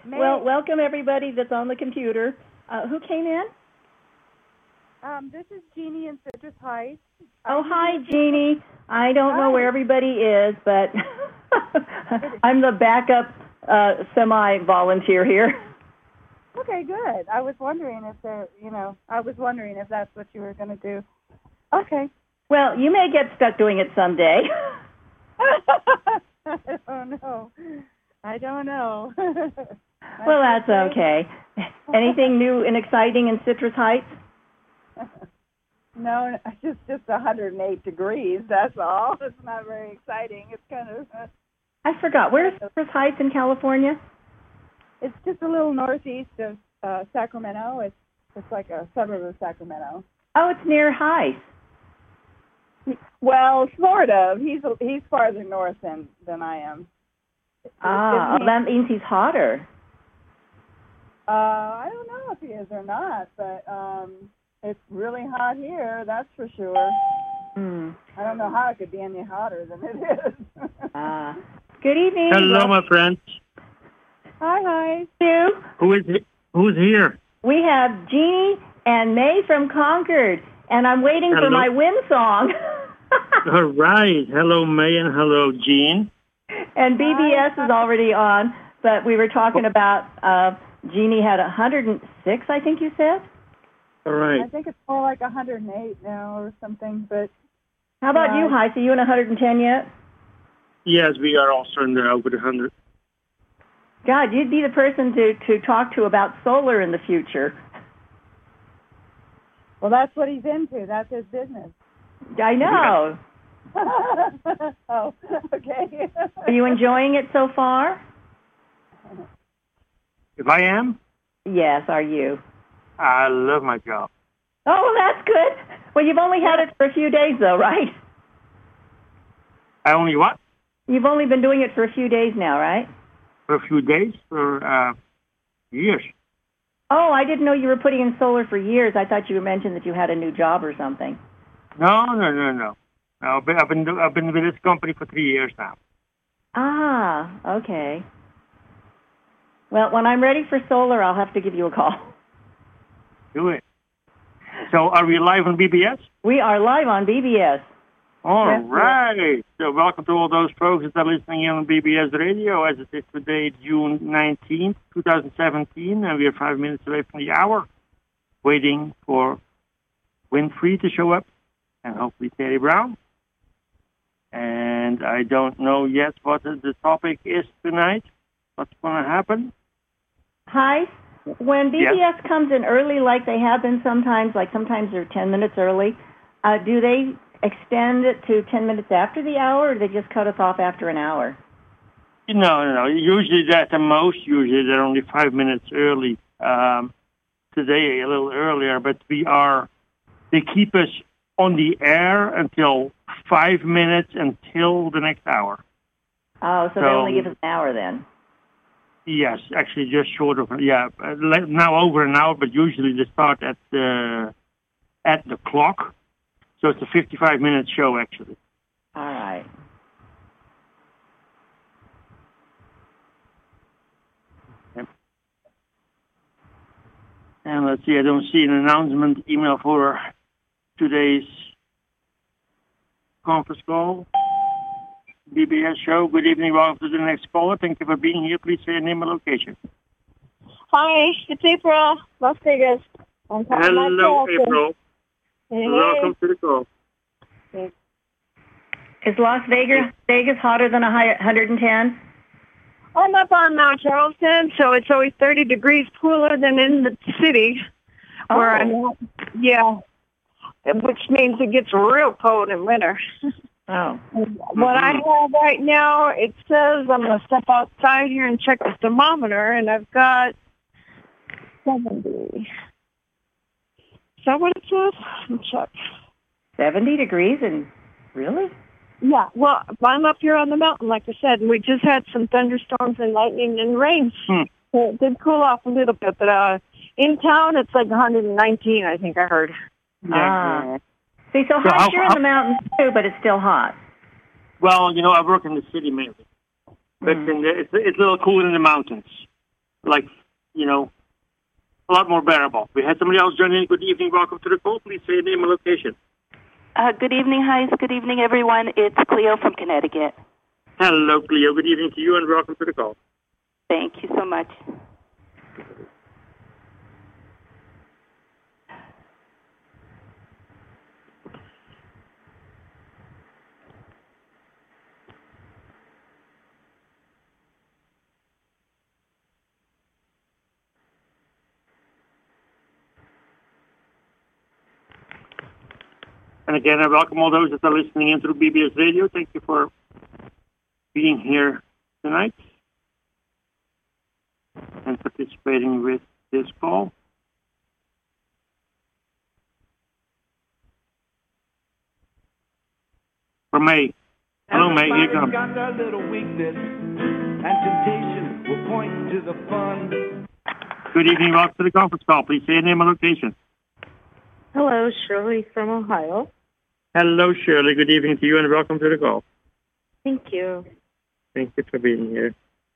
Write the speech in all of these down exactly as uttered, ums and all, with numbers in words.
May Well, welcome everybody that's on the computer. Uh, who came in? Um, this is Jeannie in Citrus Heights. Oh, hi, Jeannie. I don't know where everybody is, but I'm the backup uh, semi-volunteer here. Okay, good. I was wondering if there, you know, I was wondering if that's what you were going to do. Okay. Well, you may get stuck doing it someday. I don't know. I don't know. Well, that's okay. Anything new and exciting in Citrus Heights? No, it's just just one hundred eight degrees. That's all. It's not very exciting. It's kind of. Uh, I forgot. Where's Citrus Heights in California? It's just a little northeast of uh, Sacramento. It's it's like a suburb of Sacramento. Oh, it's near Heights. Well, sort of. He's he's farther north than than I am. Ah, well, that means he's hotter. Uh, I don't know if he is or not, but um, it's really hot here. That's for sure. Mm. I don't know how it could be any hotter than it is. Ah, good evening. Hello, my friends. Hi, hi. Sue. Who is who's here? We have Jeannie and May from Concord, and I'm waiting Hello. for my win song. All right. Hello, May, and hello, Jean. And B B S is already on, but we were talking about uh, Jeannie had one hundred six, I think you said? All right. I think it's more like one hundred eight now or something, but... How about yeah. you, Heise? Are you in one hundred ten yet? Yes, we are also in the over the hundred. God, you'd be the person to, to talk to about solar in the future. Well, that's what he's into. That's his business. I know. Oh, okay. Are you enjoying it so far? If I am, Yes, are you? I love my job. Oh, well, that's good. Well, you've only had it for a few days, though, right? I only what? You've only been doing it for a few days now, right? For a few days, for uh, years. Oh, I didn't know you were putting in solar for years. I thought you mentioned that you had a new job or something. No, no, no, no. no I've been, I've been, I've been with this company for three years now. Ah, okay. Well, when I'm ready for solar, I'll have to give you a call. Do it. So, are we live on B B S? We are live on B B S. All Yes, right. So, welcome to all those folks that are listening in on B B S Radio as it is today, June nineteenth, twenty seventeen, and we are five minutes away from the hour, waiting for Winfrey to show up, and hopefully Terry Brown. And I don't know yet what the topic is tonight. What's going to happen? Hi. When B B S Yes. comes in early, like they have been sometimes, like sometimes they're ten minutes early, uh, do they extend it to ten minutes after the hour, or do they just cut us off after an hour? No, no, no. Usually at the most, usually they're only five minutes early. Um, today a little earlier, but we are, they keep us on the air until five minutes until the next hour. Oh, so, So- they only give us an hour then. Yes, actually just short of, yeah, uh, le- now over an hour, but usually they start at the, at the clock. So it's a fifty-five minute show, actually. All right. And let's see, I don't see an announcement email for today's conference call. B B S show. Good evening. Welcome to the next caller. Thank you for being here. Please say your name and location. Hi, it's April, Las Vegas. I'm calling Hello, myself. April. Hey. Welcome to the call. Is Las Vegas Vegas hotter than one hundred ten? I'm up on Mount Charleston, so it's always thirty degrees cooler than in the city where Oh. I'm at. Yeah, which means it gets real cold in winter. Oh. What I have right now, it says I'm going to step outside here and check the thermometer, and I've got seventy. Is that what it says? Let's check. seventy degrees and really? Yeah, well, I'm up here on the mountain, like I said, and we just had some thunderstorms and lightning and rain. Hmm. So it did cool off a little bit, but uh, in town it's like one hundred nineteen, I think I heard. Ah. See, so So hot how- you're in how- the mountains too, but it's still hot. Well, you know, I work in the city mainly. But Mm. in the, it's, it's a little cooler in the mountains. like, you know, a lot more bearable. We had somebody else join in. Good evening. Welcome to the call. Please say your name and location. Uh, good evening, Heis. Good evening, everyone. It's Cleo from Connecticut. Hello, Cleo. Good evening to you, and welcome to the call. Thank you so much. And again, I welcome all those that are listening in through B B S Radio. Thank you for being here tonight and participating with this call. For May. Hello, May. Here you go. Got a little weakness, and temptation will point to the fun. Good evening. Welcome to the conference call. Please say your name and location. Hello, Shirley from Ohio. Hello, Shirley. Good evening to you, and welcome to the call. Thank you. Thank you for being here.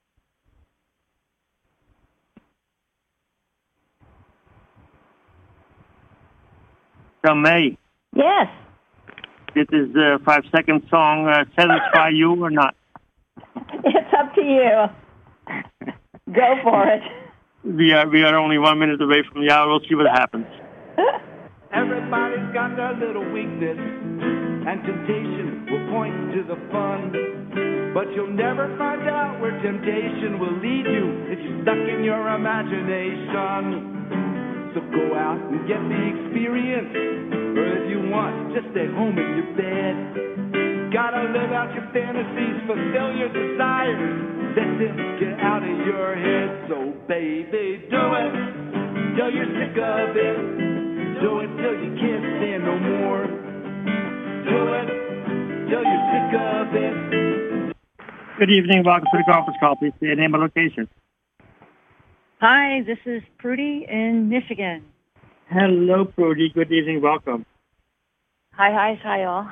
So, May. Yes. This is a five-second song. Uh, satisfy you or not? It's up to you. Go for it. We are we are only one minute away from the hour. We'll see what happens. Everybody's got a little weakness, and temptation will point to the fun. But you'll never find out where temptation will lead you if you're stuck in your imagination. So go out and get the experience, or if you want, just stay home in your bed. Gotta live out your fantasies, fulfill your desires, let them get out of your head. So baby, do it till you're sick of it. Do it till you can't stand no more. Do it till you're sick of it. Good evening. Welcome to the conference call. Please say your name and location. Hi, this is Prudy in Michigan. Hello, Prudy. Good evening. Welcome. Hi, hi, hi, all.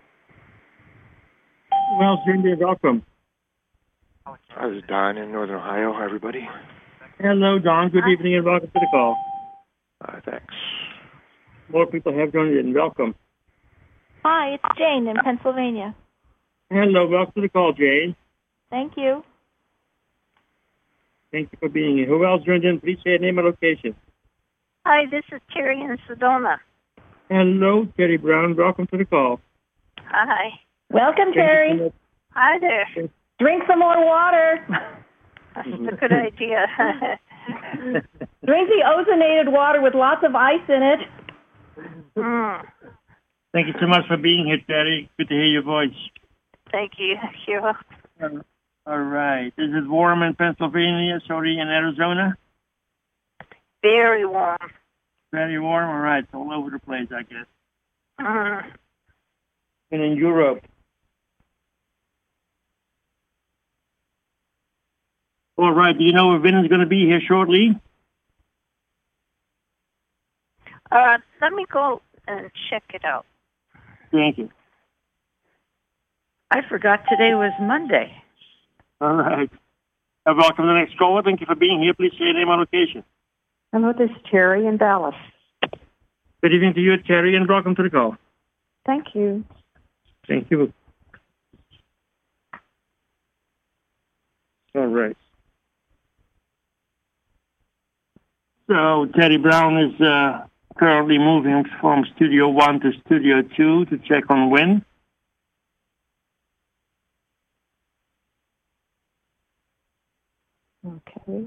Well, Cindy, welcome. Hi, this is Don in Northern Ohio. Hi, everybody. Hello, Don. Good evening and welcome to the call. Uh, thanks. More people have joined in. Welcome. Hi, it's Jane in Pennsylvania. Hello. Welcome to the call, Jane. Thank you. Thank you for being here. Who else joined in? Please say your name and location. Hi, this is Terry in Sedona. Hello, Terry Brown. Welcome to the call. Hi. Welcome, Terry. Hi there. Drink some more water. That's a good idea. Drink the ozonated water with lots of ice in it. Mm. Thank you so much for being here, Terry. Good to hear your voice. Thank you. You. Uh, all right. Is it warm in Pennsylvania? Sorry, in Arizona? Very warm. Very warm? All right. All over the place, I guess. Mm. And in Europe? All right. Do you know if Vin is going to be here shortly? Uh, let me go and check it out. Thank you. I forgot today was Monday. All right. Uh, welcome to the next caller. Thank you for being here. Please say your name and location. Hello, this is Terry in Dallas. Good evening to you, Terry, and welcome to the call. Thank you. Thank you. All right. So Terry Brown is uh, currently moving from Studio One to Studio Two to check on Win. Okay.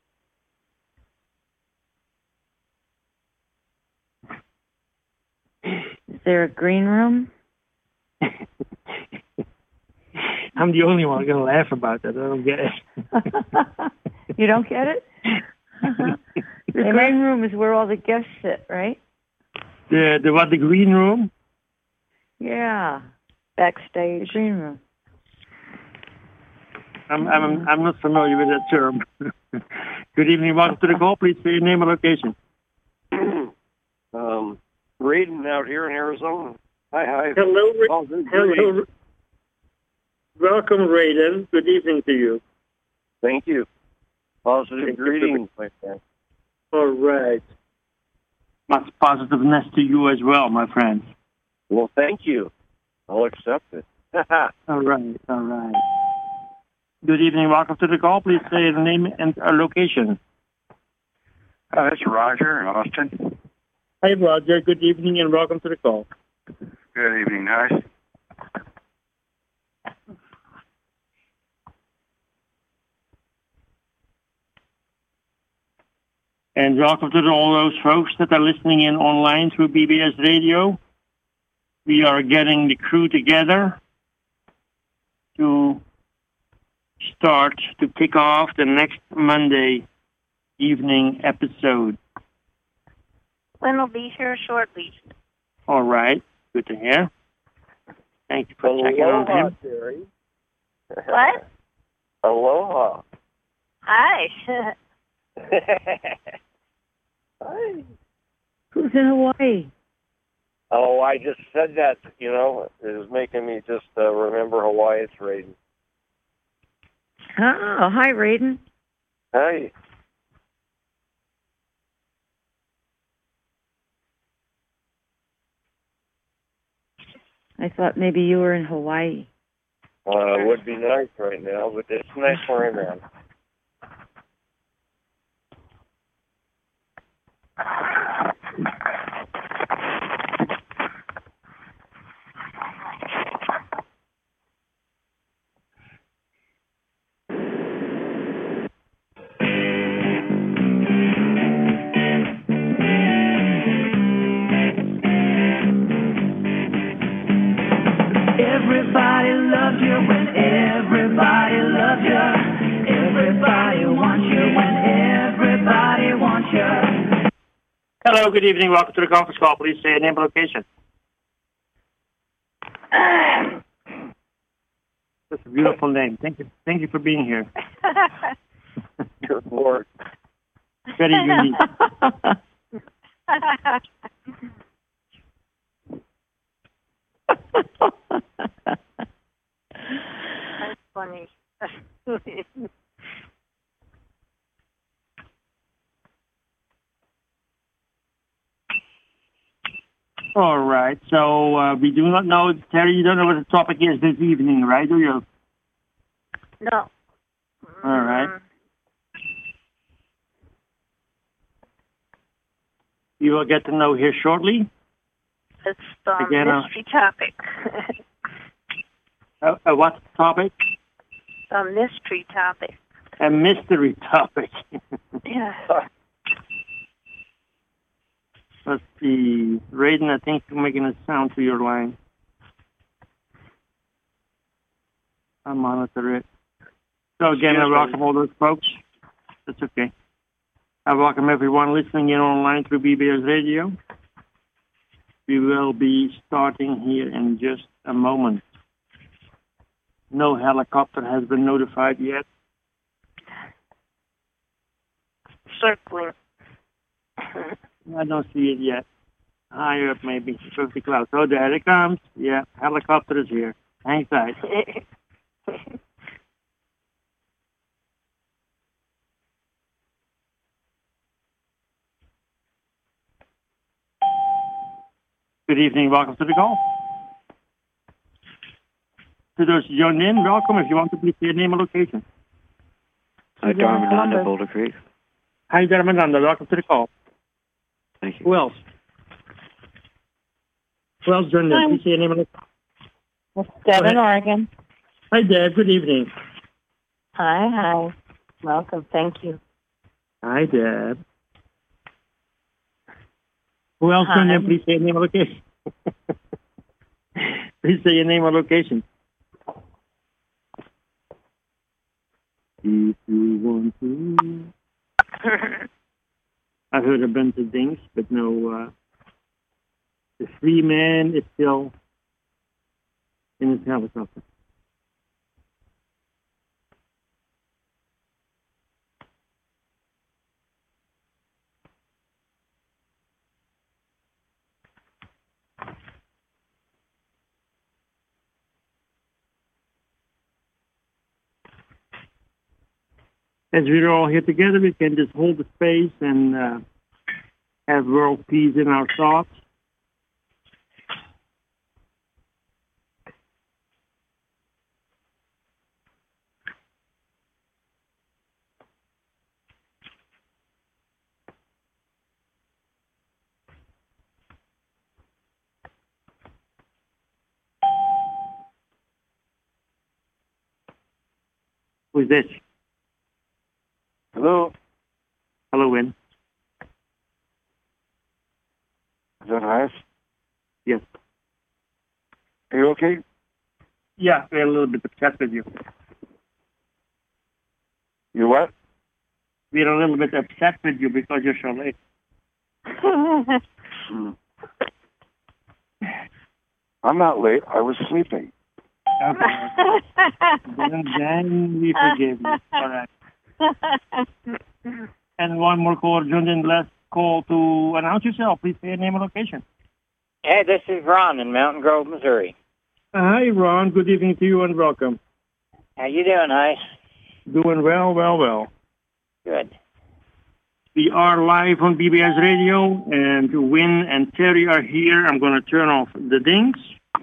Is there a green room? I'm the only one going to laugh about that. I don't get it. You don't get it? The green room is where all the guests sit, right? The the what? The green room? Yeah. Backstage. The green room. I'm I'm I'm not familiar with that term. Good evening. Welcome to the call. Please say your name and location. um, Raiden out here in Arizona. Hi, hi. Hello, Ra- Oh, good hello. evening. Welcome, Raiden. Good evening to you. Thank you. Positive greetings, my friend. All right. Much positiveness to you as well, my friend. Well, thank you. I'll accept it. All right, all right. Good evening. Welcome to the call. Please say the name and uh, location. Uh, this is Roger in Austin. Hi, Roger. Good evening and welcome to the call. Good evening, guys. And welcome to all those folks that are listening in online through B B S Radio. We are getting the crew together to start to kick off the next Monday evening episode. Glenn will be here shortly. All right. Good to hear. Thank you for checking on Aloha, him. Jerry. What? Aloha. Hi. Hi. Who's in Hawaii? Oh, I just said that, you know, it was making me just uh, remember Hawaii. It's Raiden. Oh, hi, Raiden. Hey. I thought maybe you were in Hawaii. Uh, it would be nice right now, but it's nice where I'm at. Everybody loves you when everybody loves you. Everybody wants you when everybody wants you. Hello, good evening. Welcome to the conference call. Please say your name and location. That's a beautiful name. Thank you. Thank you for being here. Good Lord. Very unique. That's funny. All right. So uh, we do not know, Terry, you don't know what the topic is this evening, right? Do you? No. All right. You will get to know here shortly. It's a Again, uh, mystery topic. A, a what topic? A mystery topic. A mystery topic. Yeah. Let's see. Raiden, I think you're making a sound to your line. I'll monitor it. So again, I welcome all those folks. That's okay. I welcome everyone listening in online through B B S Radio. We will be starting here in just a moment. No helicopter has been notified yet. Circling. I don't see it yet. Higher up, maybe. fifty clouds. Oh, there it comes. Yeah, helicopter is here. Hang tight. Good evening. Welcome to the call. To those joined in, welcome. If you want to please say your name and location. Hi, Darmananda, Boulder Creek. Hi, Darmananda. Welcome to the call. Thank you. Who else? Who else joined in? Hi. Please say your name and location. Deb in Oregon. Hi, Deb. Good evening. Hi, hi. Welcome. Thank you. Hi, Deb. Who else Hi. joined in? Please say your name and location. Please say your name and location. If you want to. I've heard a bunch of things, but no, uh, the free man is still in his helicopter. as we're all here together, we can just hold the space and uh, have world peace in our thoughts. Who's this? Hello? Hello, Win. Is that Hayes? Yes. Are you okay? Yeah, we're a little bit upset with you. You what? We're a little bit upset with you because you're so late. Hmm. I'm not late. I was sleeping. Okay. then, then we forgive you. All right. And one more caller, Jordan, last call to announce yourself. Please say your name and location. Hey, this is Ron in Mountain Grove, Missouri. Hi, Ron. Good evening to you and welcome. How you doing, Hi? Doing well, well, well. Good. We are live on B B S Radio, and Win and Terry are here. I'm going to turn off the dings.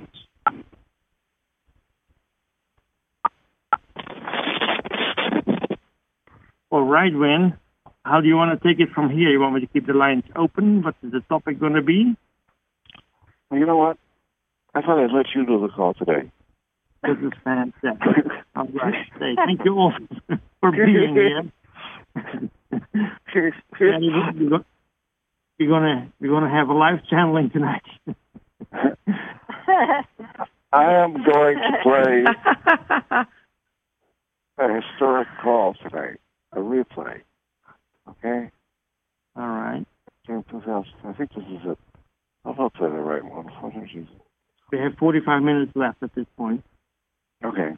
All right, Win. How do you want to take it from here? You want me to keep the lines open? What is the topic going to be? Well, you know what? I thought I'd let you do the call today. This is fantastic. All right. Hey, thank you all for being here. Yeah, you're, you're gonna you're gonna have a live channeling tonight. I am going to play a historic call today, a replay. Okay. All right. I think this is it. I hope I play the right one. What is it? We have forty-five minutes left at this point. Okay.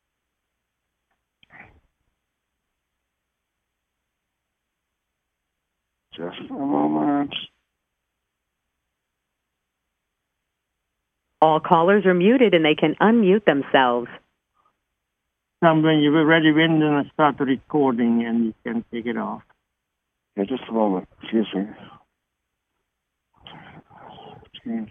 Just a moment. All callers are muted and they can unmute themselves. Now, when you're ready, Win, then I start the recording and you can take it off. Yeah, just a moment. Excuse me. Change.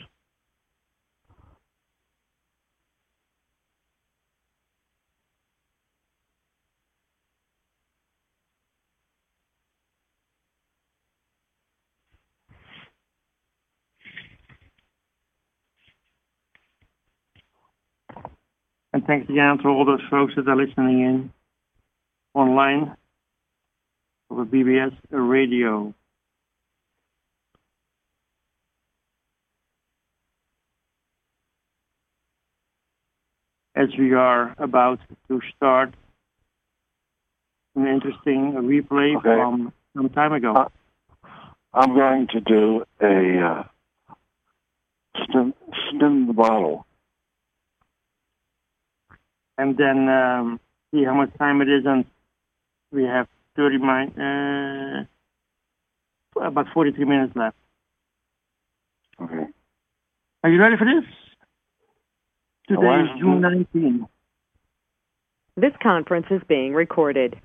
And thanks again to all those folks that are listening in online over B B S Radio. As we are about to start an interesting replay Okay. from some time ago. Uh, I'm going to do a uh, spin, spin the bottle. And then um, see how much time it is, and we have thirty min- uh, about forty-three minutes left. Okay. Are you ready for this? Today Oh, is June nineteenth. This conference is being recorded.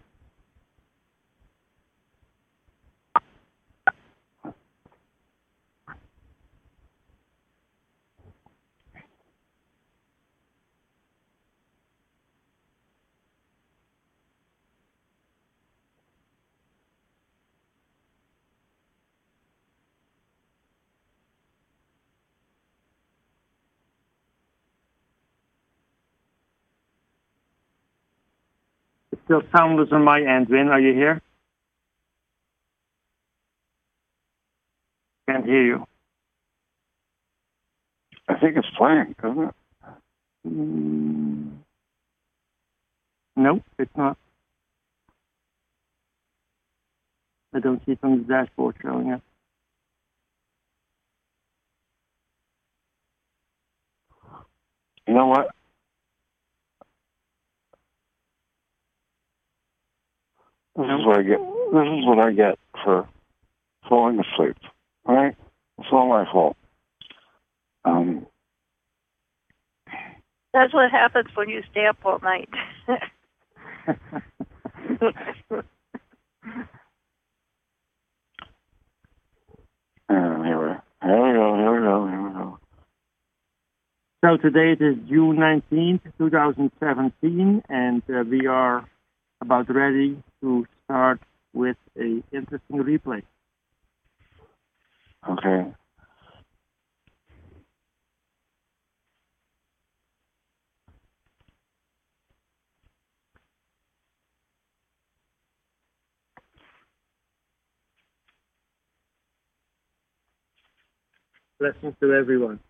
It's still soundless on my end. Win, are you here? Can't hear you. I think it's playing, isn't it? Mm. Nope, it's not. I don't see it on the dashboard showing up. You know what? This is what I get. This is what I get for falling asleep. All right? It's all my fault. Um, That's what happens when you stay up all night. So today it is June nineteenth, twenty seventeen, and uh, we are about ready to start with a interesting replay. Okay. Blessings to everyone.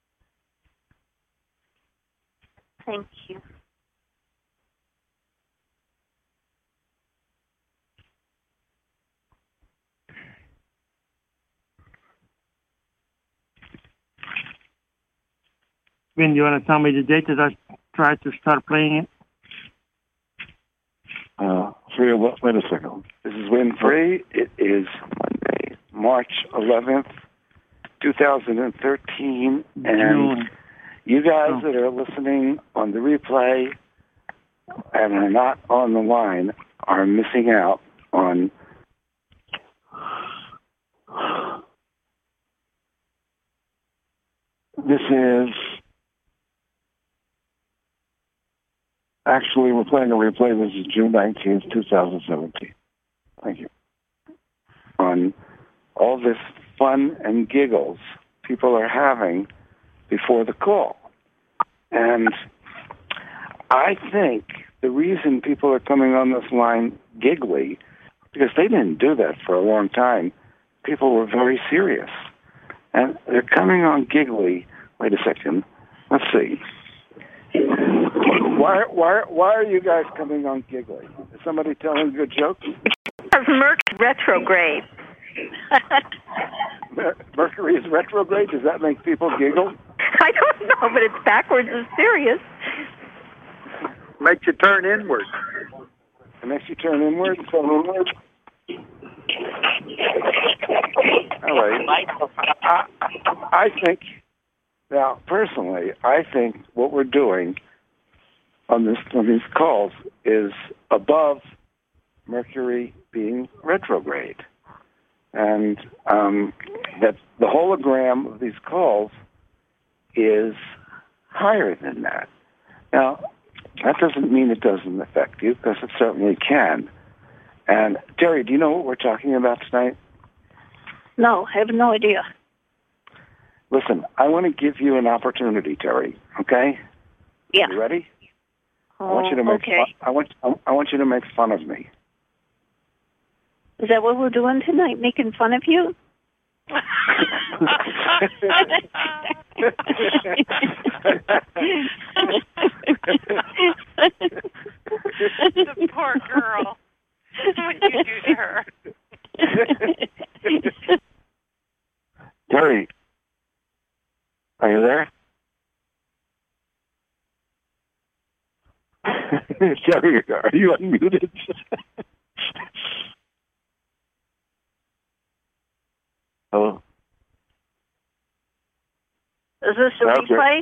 Thank you. Vin, do you want to tell me the date that I tried to start playing it? Uh, free, wait a second. This is Win Free. It is Monday, March eleventh, twenty thirteen. And June. you guys Oh. that are listening on the replay and are not on the line are missing out on This is actually we're playing a replay. This is June nineteenth, twenty seventeen. Thank you. on all this fun and giggles people are having before the call. And I think the reason people are coming on this line giggly, because they didn't do that for a long time. People were very serious. And they're coming on giggly. Wait a second. Let's see. Why, why, why are you guys coming on giggly? Is somebody telling you a joke? Because Mercury retrograde. Mercury is retrograde? Does that make people giggle? I don't know, but it's backwards and serious. Makes you turn inward. It makes you turn inward? So inward? All right. I, I think, now, personally, I think what we're doing on this on these calls is above Mercury being retrograde. And um, that the hologram of these calls is higher than that. Now, that doesn't mean it doesn't affect you, because it certainly can. And, Terry, do you know what we're talking about tonight? No, I have no idea. Listen, I want to give you an opportunity, Terry, okay? Yeah. You ready? Oh, I want you to make okay. fun, I want I want you to make fun of me. Is that what we're doing tonight, making fun of you? The poor girl. What did you do to her? Terry, are you there? Terry, are you unmuted? Hello? Is this a Okay.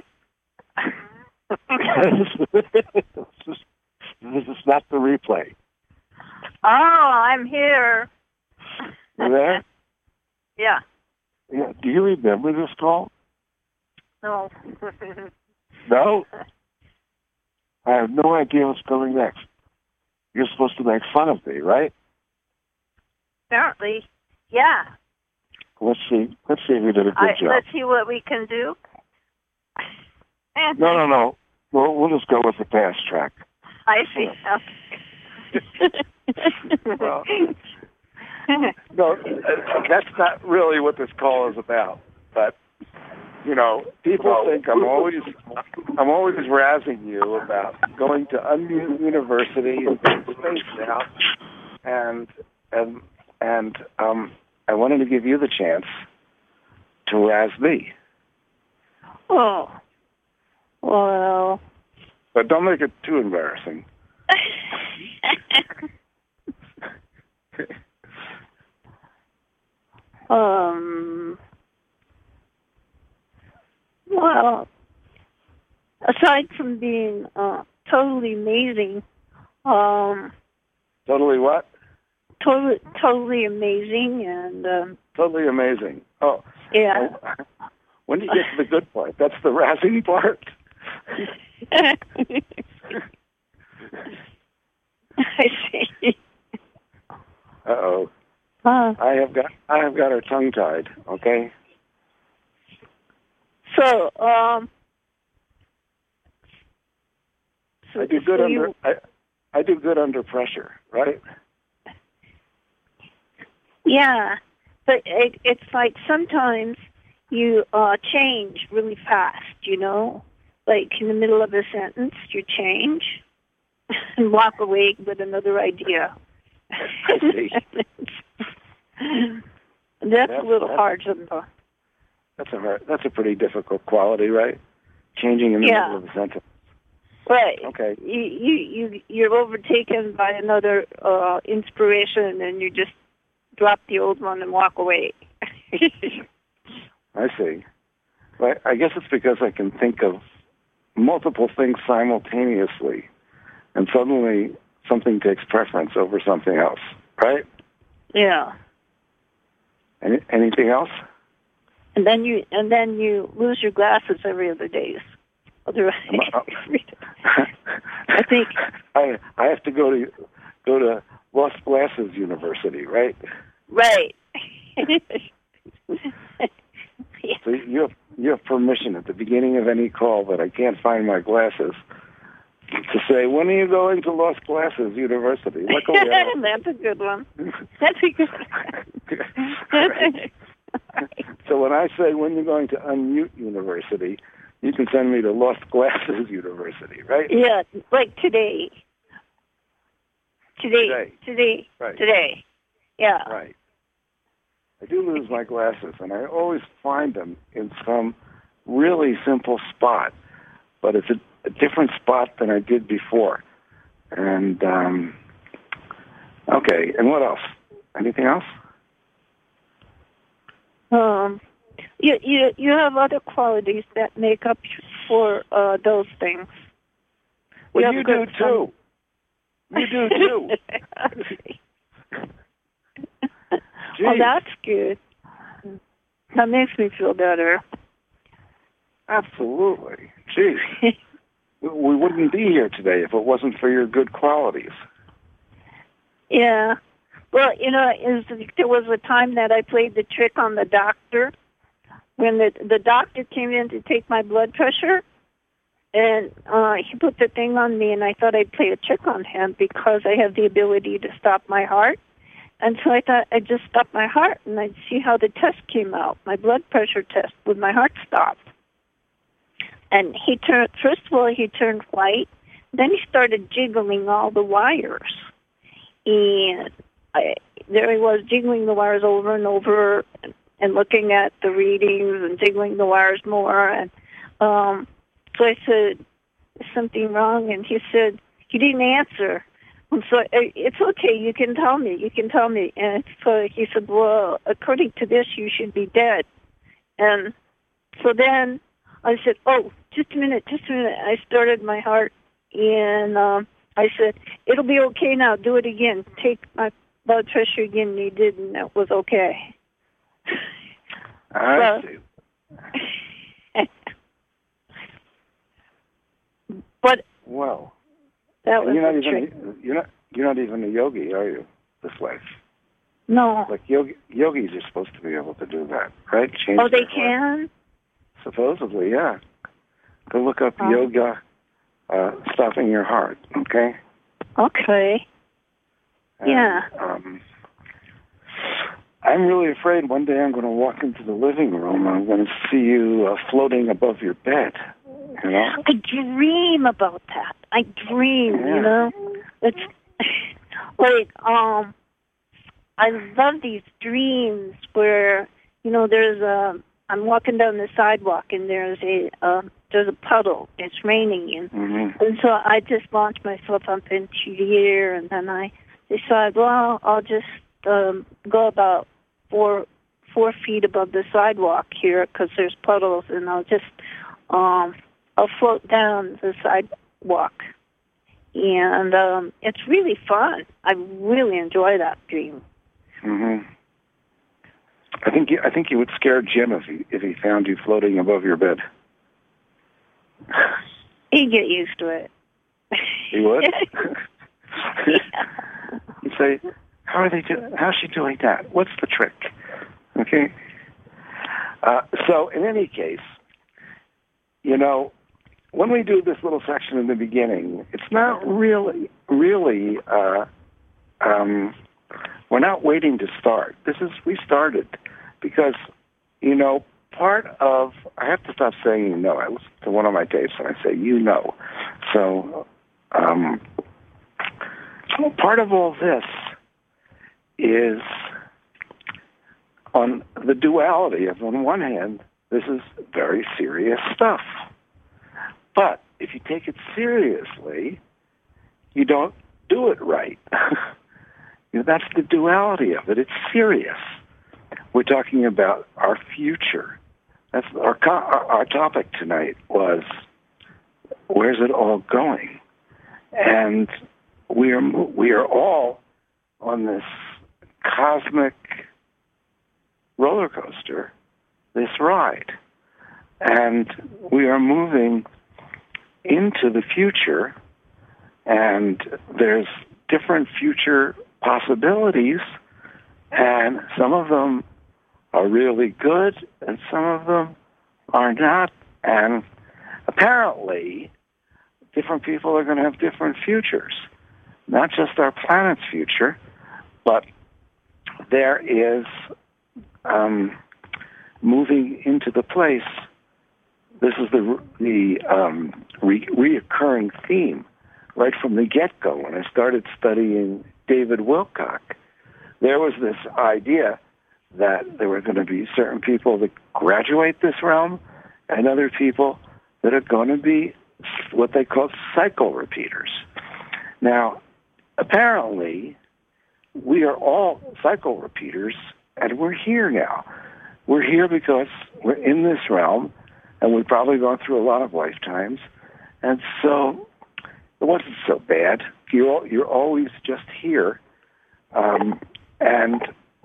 replay? this, is, this is not the replay. Oh, I'm here. You there? Yeah. Yeah. Do you remember this call? No. No? I have no idea what's coming next. You're supposed to make fun of me, right? Apparently, yeah. Let's see. Let's see if we did a good I, job. let's see what we can do. No, no, no. We'll, we'll just go with the fast track. I see. Well, no, that's not really what this call is about. But you know, people think I'm always I'm always razzing you about going to Unmute University and being spaced out, and and and um, I wanted to give you the chance to razz me. Oh, well. But don't make it too embarrassing. um. Well, aside from being uh, totally amazing, um, Totally what? totally, totally amazing, and um, Totally amazing. Oh, yeah. When do you get to the good part? That's the razzing part. I see. Uh-oh. Huh. I have got I have got her tongue tied, okay? So, um... So, I do good so under you, I, I do good under pressure, right? Yeah, but it, it's like sometimes you uh, change really fast, you know? Like in the middle of a sentence, you change and walk away with another idea. I see. That's, That's a little that's, hard sometimes. That's a hard, that's a pretty difficult quality, right? Changing in the Yeah. middle of a sentence. Right. Okay. You you you you're overtaken by another uh, inspiration, and you just drop the old one and walk away. I see. But I guess it's because I can think of multiple things simultaneously, and suddenly something takes preference over something else, right? Yeah. Any, anything else? And then you and then you lose your glasses every other day. Otherwise, I think I I have to go to go to Lost Glasses University, right? Right. So you have you have permission at the beginning of any call that I can't find my glasses to say, when are you going to Lost Glasses University? Luckily, I don't- That's a good one. That's a good one. So when I say, when you're going to Unmute University, you can send me to Lost Glasses University, right? Yeah, like today. Today. Today. Today. Right. Today. Yeah. Right. I do lose my glasses, and I always find them in some really simple spot, but it's a, a different spot than I did before. And, um, okay, and what else? Anything else? Um, you you you have other qualities that make up for uh, those things. Well, have you do good too. You do too. Well, that's good. That makes me feel better. Absolutely. Gee, we, we wouldn't be here today if it wasn't for your good qualities. Yeah. Well, you know, is there was a time that I played the trick on the doctor when the the doctor came in to take my blood pressure, and uh, he put the thing on me, and I thought I'd play a trick on him because I have the ability to stop my heart. And so I thought I'd just stop my heart, and I'd see how the test came out, my blood pressure test, with my heart stopped. And he turned, first of all, he turned white. Then he started jiggling all the wires. And I, there he was, jiggling the wires over and over and, and looking at the readings and jiggling the wires more. And um, so I said, is something wrong? And he said, he didn't answer. And so it's okay, you can tell me, you can tell me. And so he said, well, according to this, you should be dead. And so then I said, oh, just a minute, just a minute. I started my heart, and um, I said, it'll be okay now, do it again. Take my blood pressure again, and he did, and that was okay. I so, see. But well, that was you're not a even trick. a, you're not you're not even a yogi, are you? This life. No. Like yogi, yogis are supposed to be able to do that, right? Change Oh, they their heart. can? Supposedly, yeah. Go look up Oh. yoga, uh, stopping your heart. Okay. Okay. And, Yeah. Um, I'm really afraid one day I'm going to walk into the living room and I'm going to see you uh, floating above your bed. You know? I dream about that. I dream, Yeah. you know. It's like um, I love these dreams where you know there's a. I'm walking down the sidewalk and there's a uh, there's a puddle. It's raining and Mm-hmm. and so I just launch myself up into the air and then I decide, well, I'll just um, go about four four feet above the sidewalk here because there's puddles, and I'll just um, I'll float down the sidewalk, and um, it's really fun. I really enjoy that dream. Mm-hmm. I think you, I think you would scare Jim if he if he found you floating above your bed. He'd get used to it. He would. He'd say, "How are they doing? How's she doing that? What's the trick?" Okay. Uh, so, in any case, you know, when we do this little section in the beginning, it's not really, really. Uh, um, we're not waiting to start. This is we started because, you know, part of I have to stop saying you know. I listen to one of my tapes and I say you know. So, um, part of all this is on the duality of, on one hand, this is very serious stuff. But if you take it seriously, you don't do it right. You know, that's the duality of it. It's serious. We're talking about our future. That's our, co- our, our topic tonight was, where's it all going? And we are we are all on this cosmic roller coaster, this ride. And we are moving into the future, and there's different future possibilities, and some of them are really good, and some of them are not. And apparently, different people are going to have different futures, not just our planet's future, but there is um, moving into the place. This is the the um, re- reoccurring theme right from the get-go. When I started studying David Wilcock, there was this idea that there were going to be certain people that graduate this realm and other people that are going to be what they call cycle repeaters. Now, apparently, we are all cycle repeaters, and we're here now. We're here because we're in this realm, and we've probably gone through a lot of lifetimes, and so it wasn't so bad. You're you're always just here, um, and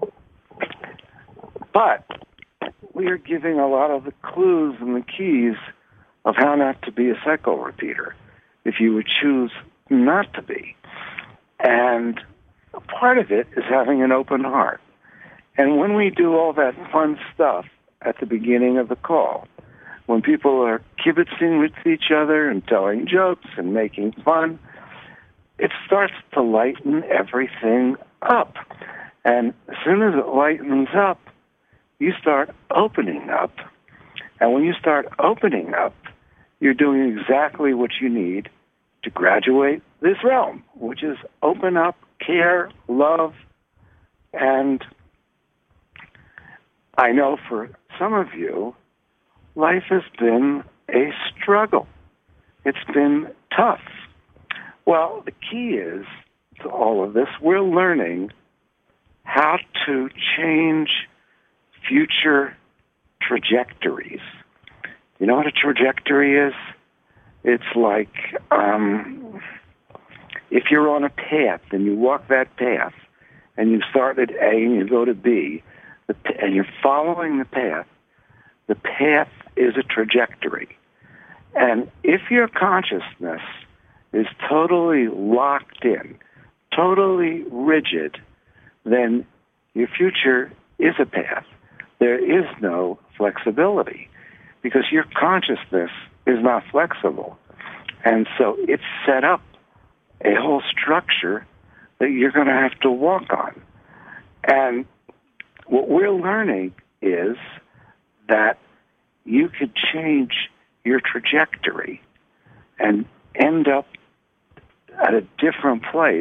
but we are giving a lot of the clues and the keys of how not to be a cycle repeater, if you would choose not to be. And part of it is having an open heart. And when we do all that fun stuff at the beginning of the call, when people are kibitzing with each other and telling jokes and making fun, it starts to lighten everything up. And as soon as it lightens up, you start opening up. And when you start opening up, you're doing exactly what you need to graduate this realm, which is open up, care, love, and I know for some of you, life has been a struggle. It's been tough. Well, the key is to all of this, we're learning how to change future trajectories. You know what a trajectory is? It's like um, if you're on a path and you walk that path and you start at A and you go to B, the, and you're following the path, the path is a trajectory. And if your consciousness is totally locked in, totally rigid, then your future is a path. There is no flexibility because your consciousness is not flexible. And so it's set up a whole structure that you're going to have to walk on. And what we're learning is that you could change your trajectory and end up at a different place.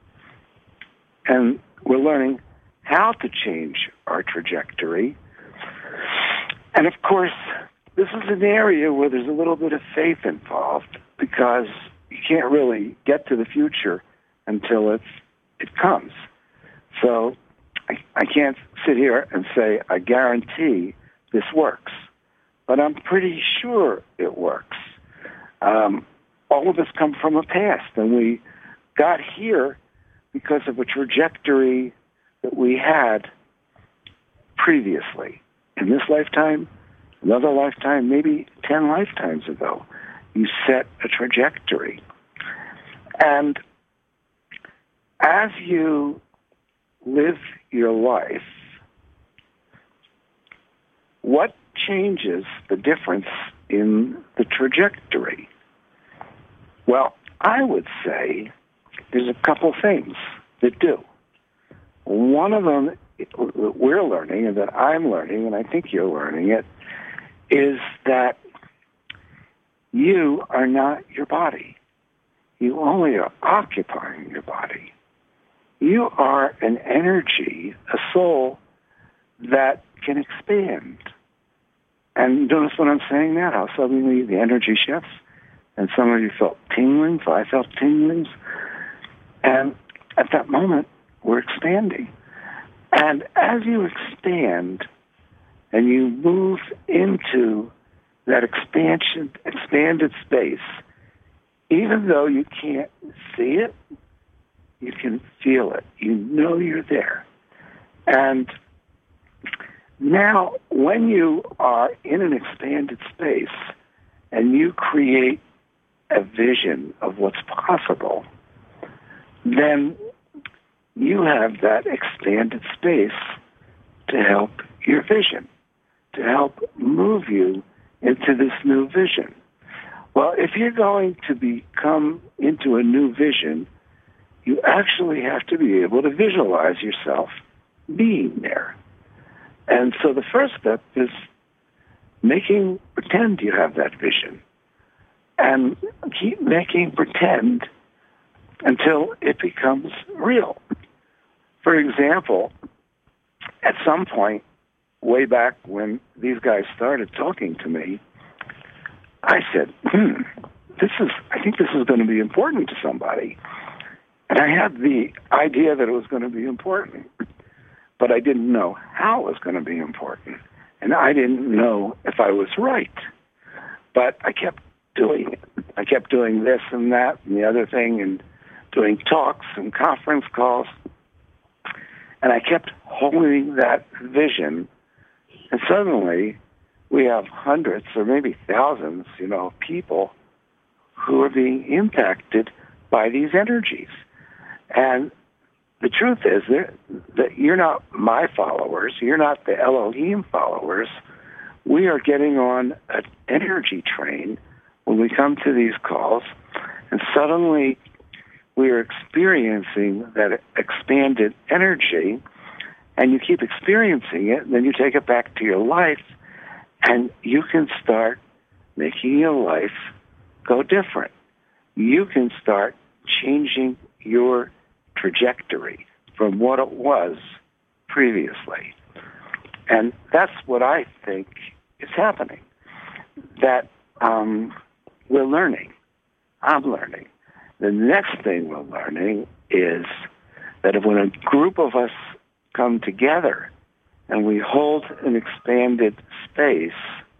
And we're learning how to change our trajectory. And of course, this is an area where there's a little bit of faith involved because you can't really get to the future until it's, it comes. So I, I can't sit here and say, I guarantee this works. But I'm pretty sure it works. Um, all of us come from a past, and we got here because of a trajectory that we had previously. In this lifetime, another lifetime, maybe ten lifetimes ago, you set a trajectory. And as you live your life, what changes the difference in the trajectory? Well, I would say there's a couple things that do. One of them that we're learning, and that I'm learning, and I think you're learning it, is that you are not your body. You only are occupying your body. You are an energy, a soul that can expand. And notice what I'm saying now, how suddenly the energy shifts, and some of you felt tinglings, I felt tinglings, and at that moment, we're expanding. And as you expand and you move into that expansion, expanded space, even though you can't see it, you can feel it. You know you're there. And now, when you are in an expanded space and you create a vision of what's possible, then you have that expanded space to help your vision, to help move you into this new vision. Well, if you're going to become into a new vision, you actually have to be able to visualize yourself being there. And so the first step is making pretend you have that vision. And keep making pretend until it becomes real. For example, at some point, way back when these guys started talking to me, I said, hmm, this is, I think this is going to be important to somebody. And I had the idea that it was going to be important, but I didn't know how it was going to be important. And I didn't know if I was right. But I kept doing it. I kept doing this and that and the other thing and doing talks and conference calls. And I kept holding that vision. And suddenly we have hundreds or maybe thousands, you know, of people who are being impacted by these energies. And the truth is that you're not my followers. You're not the Elohim followers. We are getting on an energy train when we come to these calls, and suddenly we are experiencing that expanded energy, and you keep experiencing it, and then you take it back to your life, and you can start making your life go different. You can start changing your trajectory from what it was previously. And that's what I think is happening, that um, we're learning. I'm learning. The next thing we're learning is that if when a group of us come together and we hold an expanded space,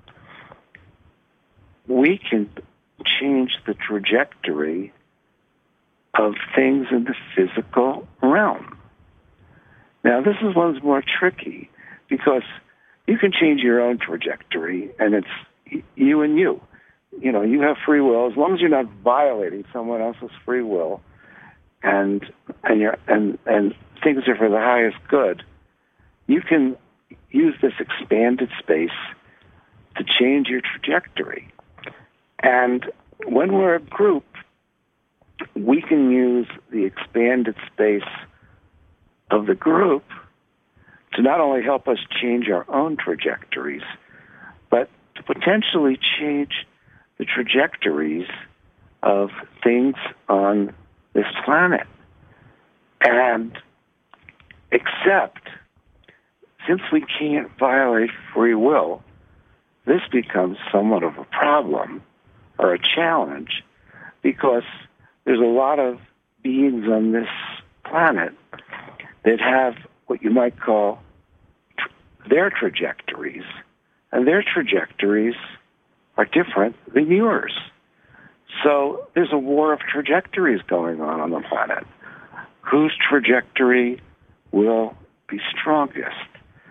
we can change the trajectory of things in the physical realm. Now, this is one's more tricky because you can change your own trajectory, and it's you and you. You know, you have free will as long as you're not violating someone else's free will, and and you're and and things are for the highest good. You can use this expanded space to change your trajectory, and when we're a group, we can use the expanded space of the group to not only help us change our own trajectories, but to potentially change the trajectories of things on this planet. And except, since we can't violate free will, this becomes somewhat of a problem or a challenge, because there's a lot of beings on this planet that have what you might call tr- their trajectories, and their trajectories are different than yours. So there's a war of trajectories going on on the planet. Whose trajectory will be strongest?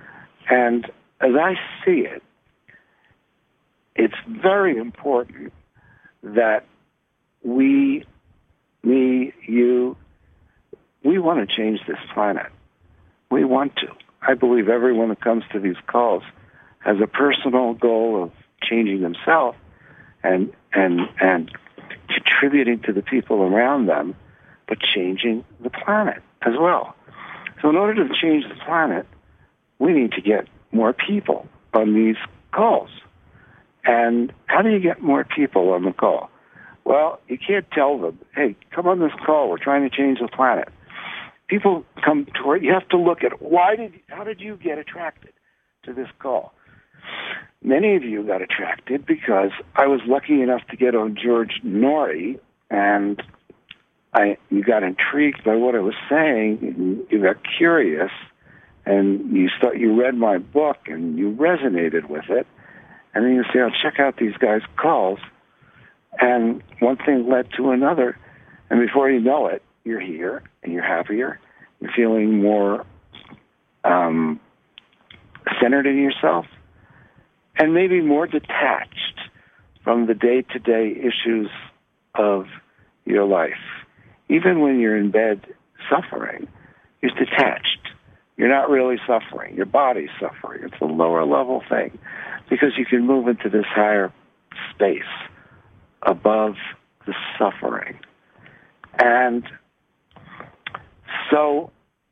And as I see it, it's very important that we, me, you, we want to change this planet. We want to. I believe everyone that comes to these calls has a personal goal of changing themselves and and and contributing to the people around them, but changing the planet as well. So in order to change the planet, we need to get more people on these calls. And how do you get more people on the call? Well, you can't tell them, hey, come on this call, we're trying to change the planet. People come toward, you have to look at why did, how did you get attracted to this call? Many of you got attracted because I was lucky enough to get on George Noory, and I, you got intrigued by what I was saying, and you got curious, and you start, you read my book, and you resonated with it, and then you say, "I'll check out these guys' calls," and one thing led to another, and before you know it, you're here, and you're happier, you're feeling more um, centered in yourself, and maybe more detached from the day-to-day issues of your life. Even when you're in bed suffering, you're detached. You're not really suffering. Your body's suffering. It's a lower level thing because you can move into this higher space above the suffering. And so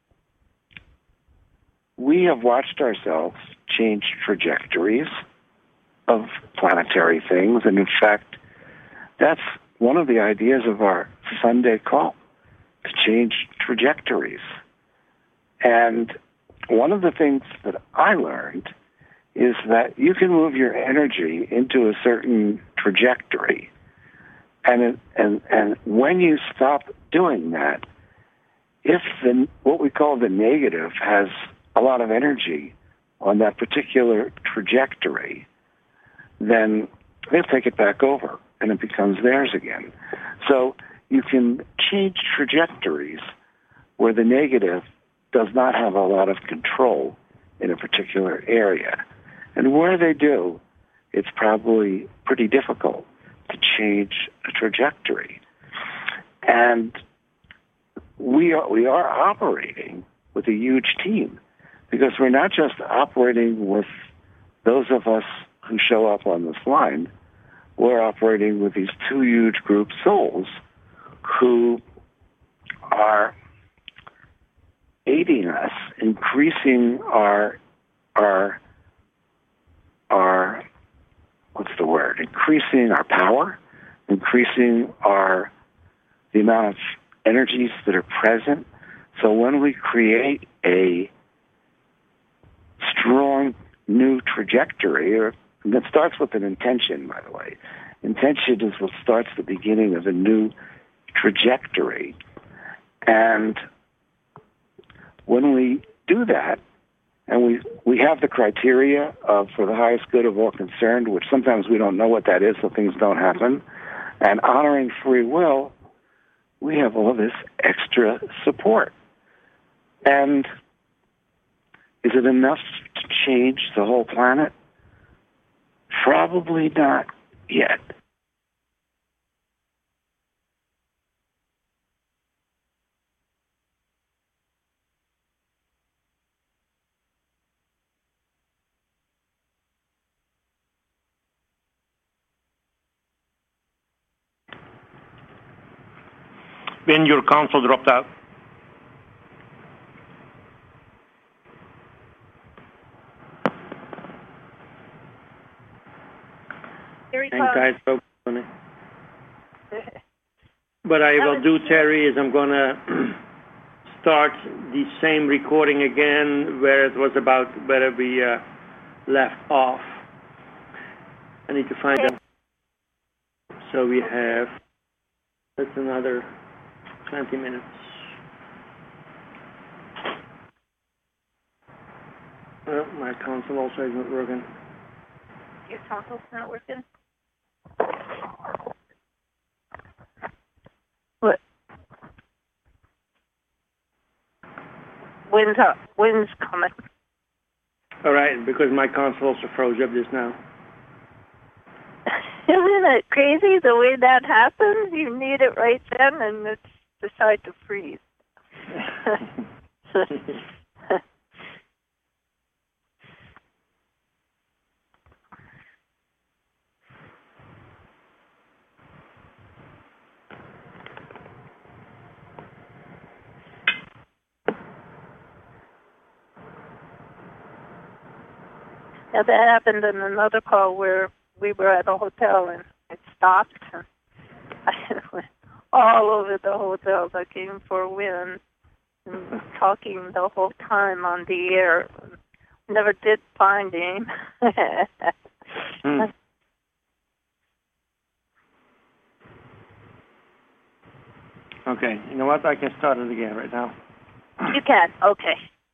we have watched ourselves change trajectories of planetary things. And in fact, that's one of the ideas of our Sunday call, to change trajectories. And one of the things that I learned is that you can move your energy into a certain trajectory. And it, and and when you stop doing that, if the what we call the negative has a lot of energy on that particular trajectory, then they'll take it back over and it becomes theirs again. So you can change trajectories where the negative does not have a lot of control in a particular area. And where they do, it's probably pretty difficult to change a trajectory. And we are, we are operating with a huge team because we're not just operating with those of us who show up on this line. We're operating with these two huge group souls who are aiding us, increasing our, our, our, what's the word? Increasing our power, increasing our, the amount of energies that are present. So when we create a strong new trajectory, or and that starts with an intention, by the way. Intention is what starts the beginning of a new trajectory. And when we do that, and we we have the criteria of for the highest good of all concerned, which sometimes we don't know what that is, so things don't happen, and honoring free will, we have all this extra support. And is it enough to change the whole planet? Probably not yet. Ben, your console dropped out. Thank guys, folks. What I will do, Terry, is I'm going to start the same recording again where it was about where we uh, left off. I need to find out. So we have, that's another twenty minutes. Well, my console also isn't working. Your console's not working? What? When's, up? When's coming? All right, because my console also froze up just now. Isn't it crazy the way that happens? You need it right then, and it's decide to freeze. Yeah, that happened in another call where we were at a hotel and it stopped. And I went all over the hotel looking for Win and talking the whole time on the air. Never did find him. hmm. Okay, you know what? I can start it again right now. You can, okay.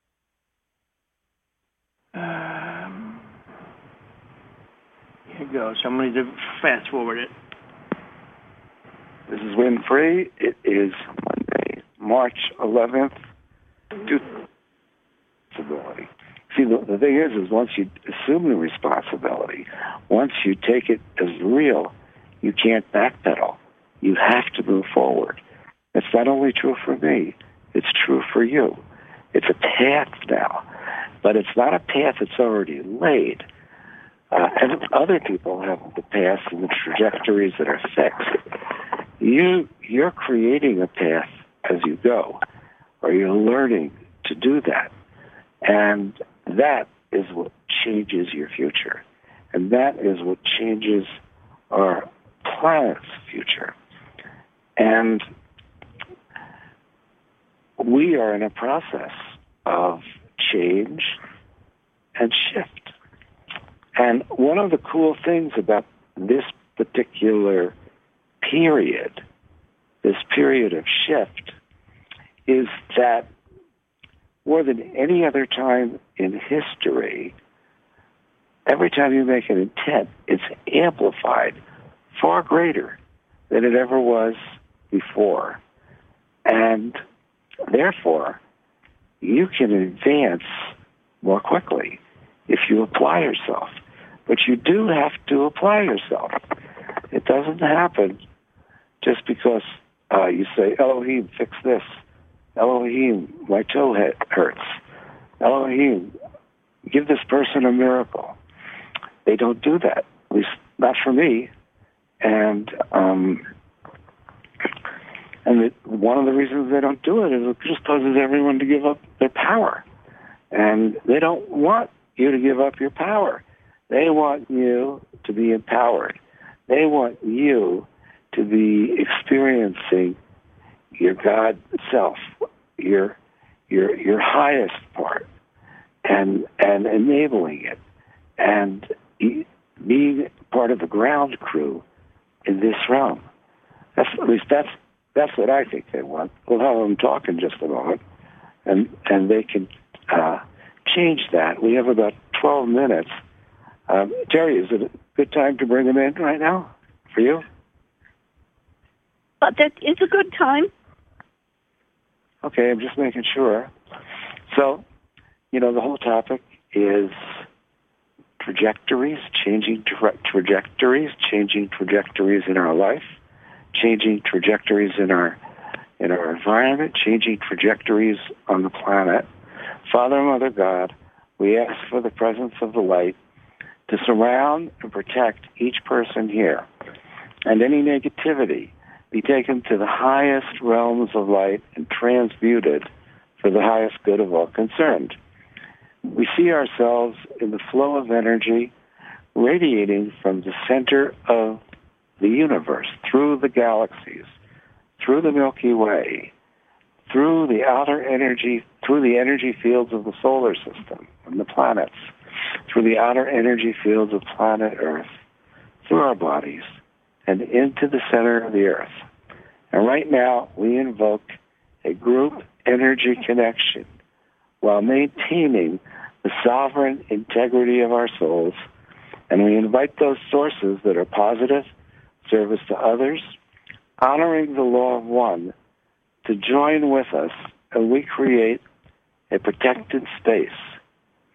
Um, here goes. So I'm going to fast forward it. This is Win Free. It is Monday, March eleventh. Responsibility. See, the, the thing is, is once you assume the responsibility, once you take it as real, you can't backpedal. You have to move forward. It's not only true for me, it's true for you. It's a path now, but it's not a path that's already laid. Uh, and other people have the paths and the trajectories that are fixed. You, you're creating a path as you go, or you're learning to do that. And that is what changes your future. And that is what changes our planet's future. And we are in a process of change and shift. And one of the cool things about this particular period, this period of shift, is that more than any other time in history, every time you make an intent, it's amplified far greater than it ever was before. And therefore, you can advance more quickly if you apply yourself. But you do have to apply yourself. It doesn't happen just because uh, you say, Elohim, fix this. Elohim, my toe hurts. Elohim, give this person a miracle. They don't do that, at least not for me. And um, and it, one of the reasons they don't do it is it just causes everyone to give up their power. And they don't want you to give up your power. They want you to be empowered. They want you to be experiencing your God self, your your your highest part, and and enabling it, and being part of the ground crew in this realm. That's at least that's that's what I think they want. We'll have them talk in just a moment, and and they can uh, change that. We have about twelve minutes. Um, Terry, is it a good time to bring them in right now for you? But that is a good time. Okay, I'm just making sure. So, you know, the whole topic is trajectories, changing tra- trajectories, changing trajectories in our life, changing trajectories in our in our environment, changing trajectories on the planet. Father and Mother God, we ask for the presence of the light to surround and protect each person here, and any negativity be taken to the highest realms of light and transmuted for the highest good of all concerned. We see ourselves in the flow of energy radiating from the center of the universe, through the galaxies, through the Milky Way, through the outer energy, through the energy fields of the solar system and the planets, through the outer energy fields of planet Earth, through our bodies, and into the center of the Earth. And right now, we invoke a group energy connection while maintaining the sovereign integrity of our souls. And we invite those sources that are positive, service to others, honoring the law of one, to join with us, and we create a protected space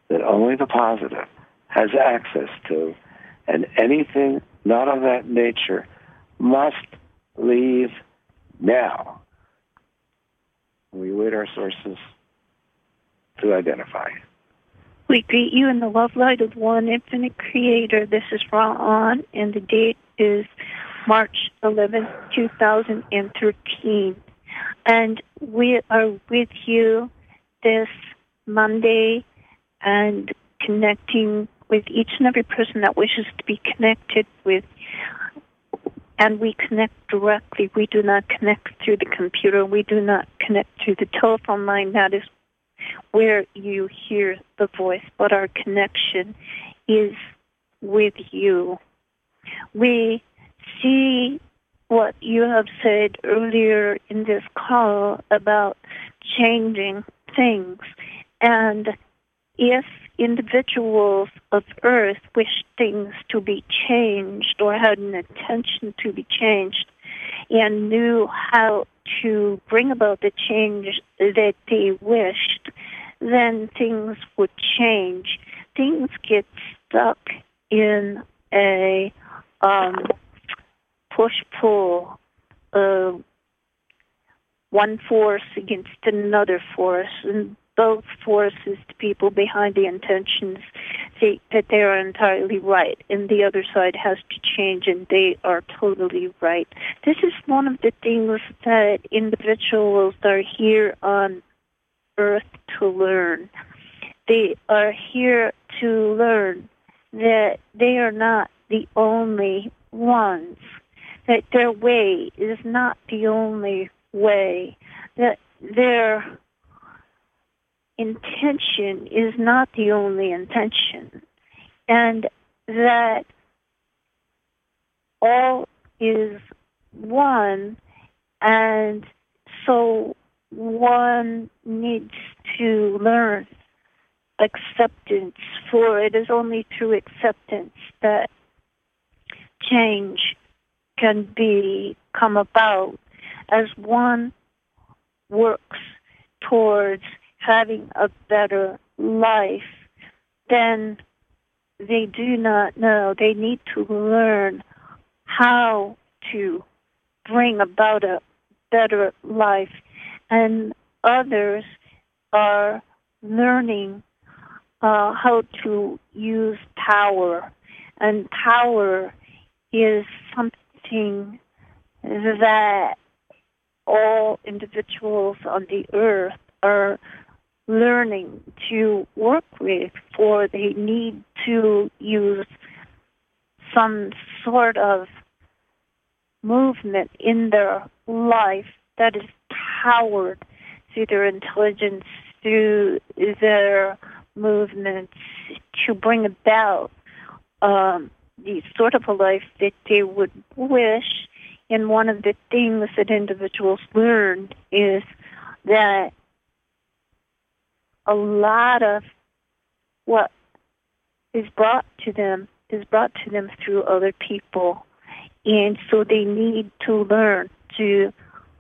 that only the positive has access to, and anything not of that nature must leave now. We await our sources to identify. We greet you in the love light of one infinite creator. This is Ra-On, and the date is March eleventh, two thousand thirteen. And we are with you this Monday and connecting with each and every person that wishes to be connected with. And we connect directly. We do not connect through the computer. We do not connect through the telephone line. That is where you hear the voice. But our connection is with you. We see what you have said earlier in this call about changing things. And if individuals of Earth wish things to be changed or had an intention to be changed and knew how to bring about the change that they wished, then things would change. Things get stuck in a um, push-pull, uh, one force against another force, and both forces, the people behind the intentions, think that they are entirely right, and the other side has to change, and they are totally right. This is one of the things that individuals are here on Earth to learn. They are here to learn that they are not the only ones, that their way is not the only way, that their intention is not the only intention, and that all is one, and so one needs to learn acceptance, for it is only through acceptance that change can be come about as one works towards having a better life. Then they do not know. They need to learn how to bring about a better life. And others are learning uh, how to use power. And power is something that all individuals on the earth are learning to work with, for they need to use some sort of movement in their life that is powered through their intelligence, through their movements, to bring about um, the sort of a life that they would wish. And one of the things that individuals learn is that a lot of what is brought to them is brought to them through other people. And so they need to learn to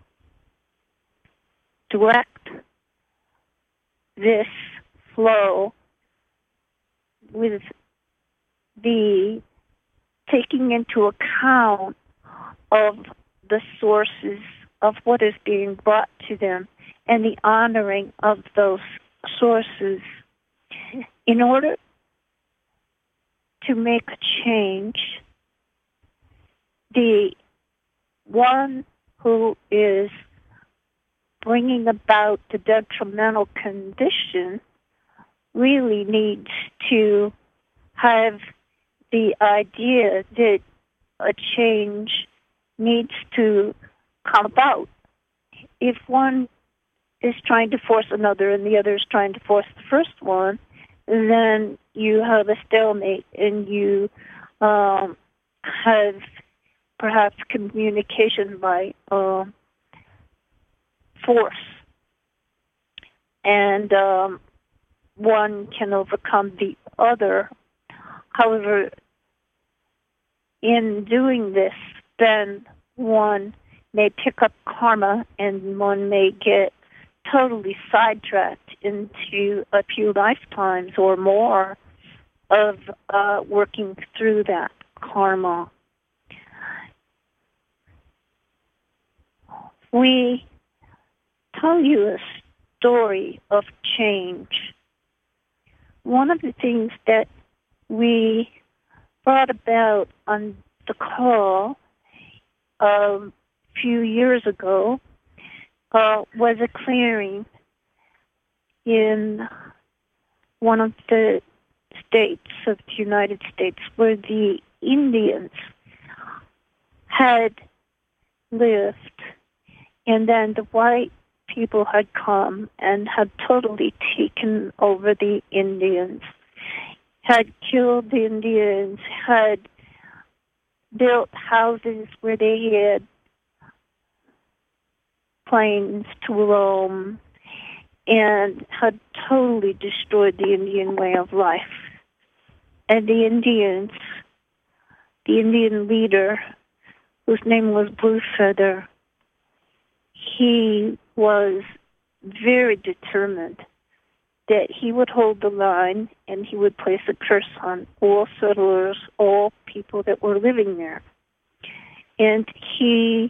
direct this flow with the taking into account of the sources of what is being brought to them and the honoring of those sources. In order to make a change, the one who is bringing about the detrimental condition really needs to have the idea that a change needs to come about. If one is trying to force another and the other is trying to force the first one, then you have a stalemate, and you um, have perhaps communication by uh, force. And um, one can overcome the other. However, in doing this, then one may pick up karma, and one may get totally sidetracked into a few lifetimes or more of uh, working through that karma. We tell you a story of change. One of the things that we brought about on the call a few years ago uh, was a clearing in one of the states of the United States where the Indians had lived, and then the white people had come and had totally taken over the Indians, had killed the Indians, had built houses where they had planes to roam, and had totally destroyed the Indian way of life. And the Indians, the Indian leader, whose name was Blue Feather, he was very determined that he would hold the line and he would place a curse on all settlers, all people that were living there. And he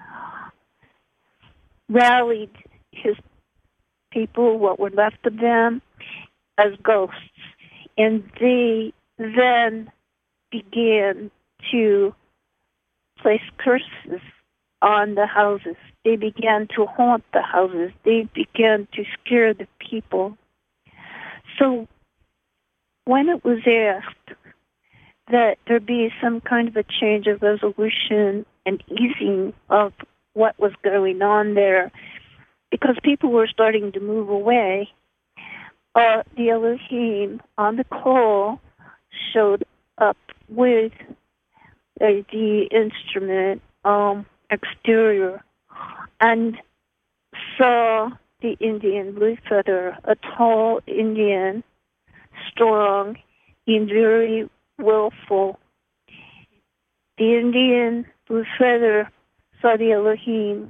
rallied his people, what were left of them, as ghosts. And they then began to place curses on the houses. They began to haunt the houses. They began to scare the people. So when it was asked that there be some kind of a change of resolution and easing of what was going on there, because people were starting to move away, uh, the Elohim on the call showed up with uh, the instrument um, exterior and saw the Indian Blue Feather, a tall Indian, strong and very willful. The Indian Blue Feather saw the Elohim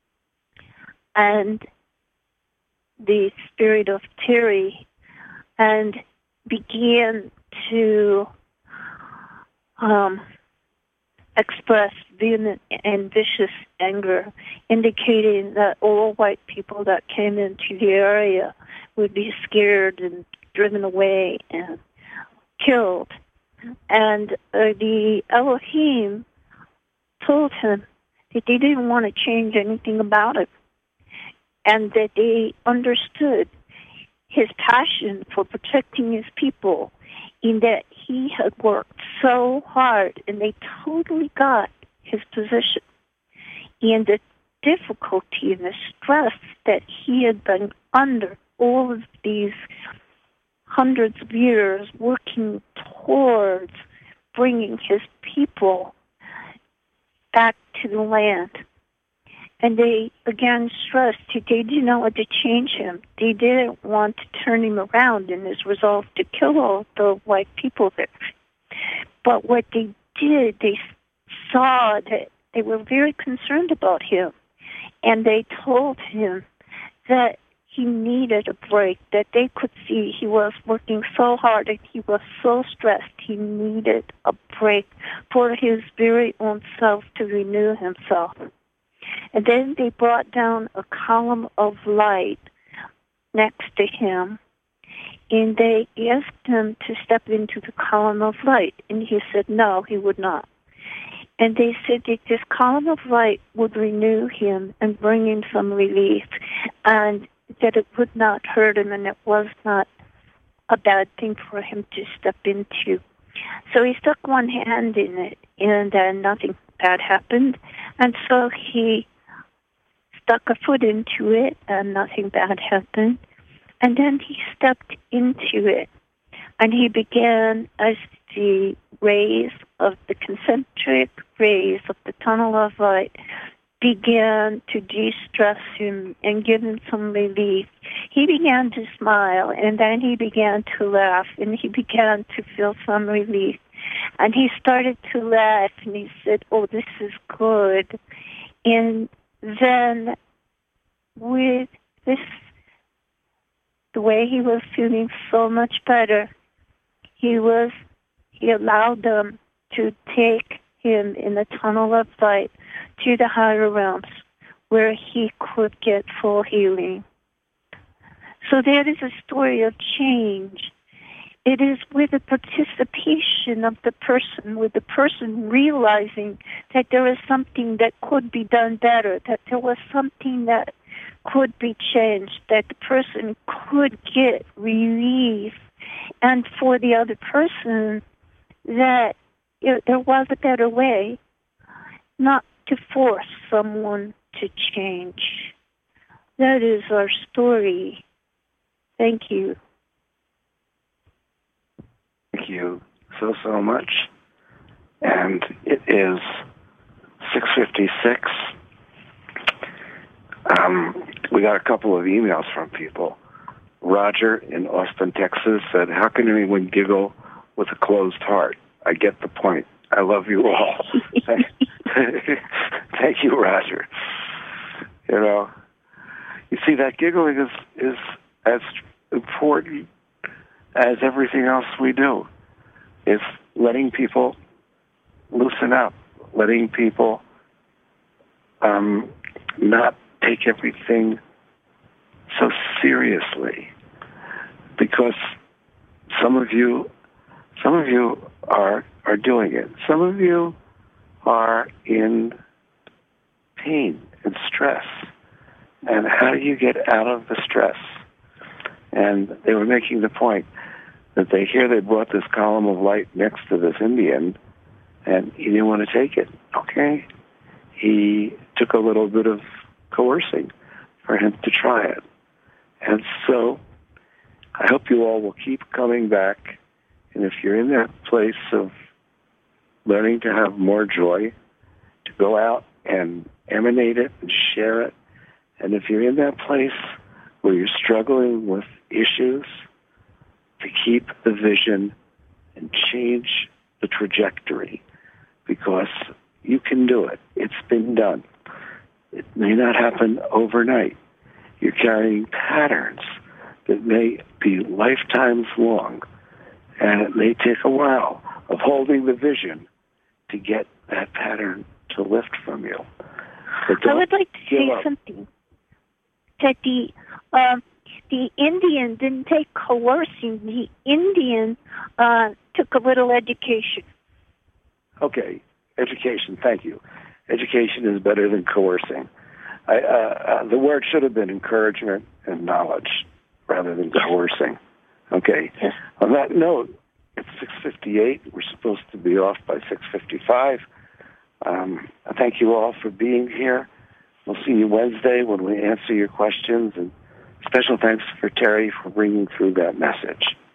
and the spirit of Terry and began to um, express vehement and vicious anger, indicating that all white people that came into the area would be scared and driven away and killed. And uh, the Elohim told him that they didn't want to change anything about it, and that they understood his passion for protecting his people, in that he had worked so hard, and they totally got his position, and the difficulty and the stress that he had been under all of these hundreds of years working towards bringing his people back to the land. And they again stressed that they did not want to change him. They didn't want to turn him around in his resolve to kill all the white people there. But what they did, they saw that they were very concerned about him. And they told him that he needed a break, that they could see he was working so hard and he was so stressed. He needed a break for his very own self to renew himself. And then they brought down a column of light next to him, and they asked him to step into the column of light, and he said no, he would not. And they said that this column of light would renew him and bring him some relief, and that it would not hurt him, and it was not a bad thing for him to step into. So he stuck one hand in it, and then nothing bad happened. And so he stuck a foot into it, and nothing bad happened. And then he stepped into it, and he began, as the rays of the concentric rays of the tunnel of light began to de-stress him and give him some relief, he began to smile, and then he began to laugh, and he began to feel some relief. And he started to laugh, and he said, oh, this is good. And then with this, the way he was feeling so much better, he was, he allowed them to take him in the tunnel of light to the higher realms where he could get full healing. So that is a story of change. It is with the participation of the person, with the person realizing that there is something that could be done better, that there was something that could be changed, that the person could get relief, and for the other person that you know, there was a better way, not to force someone to change. That is our story. Thank you. Thank you so, so much. And it is six fifty-six. Um, we got a couple of emails from people. Roger in Austin, Texas said, how can anyone giggle with a closed heart? I get the point. I love you all. Thank, thank you, Roger. You know, you see, that giggling is, is as important as everything else we do. It's letting people loosen up, letting people um, not take everything so seriously, because some of you, some of you are are doing it. Some of you are in pain and stress. And how do you get out of the stress? And they were making the point that they hear they brought this column of light next to this Indian, and he didn't want to take it. Okay. He took a little bit of coercing for him to try it. And so I hope you all will keep coming back. And if you're in that place of learning to have more joy, to go out and emanate it and share it. And if you're in that place where you're struggling with issues, to keep the vision and change the trajectory, because you can do it. It's been done. It may not happen overnight. You're carrying patterns that may be lifetimes long, and it may take a while of holding the vision to get that pattern to lift from you. I would like to say up. something. That the um, the Indian didn't take coercing. The Indian uh, took a little education. Okay, education. Thank you. Education is better than coercing. I, uh, uh, the word should have been encouragement and knowledge rather than coercing. Okay. Yes. On that note, it's six fifty-eight. We're supposed to be off by six fifty-five. Um, thank you all for being here. We'll see you Wednesday when we answer your questions. And special thanks for Terry for bringing through that message.